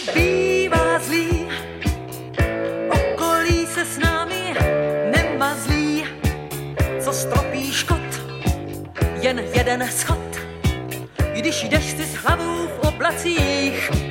bývá zlý, okolí se s námi nemazlí, co stropí škod, jen jeden schod. Když jdeš si s hlavou v oblacích,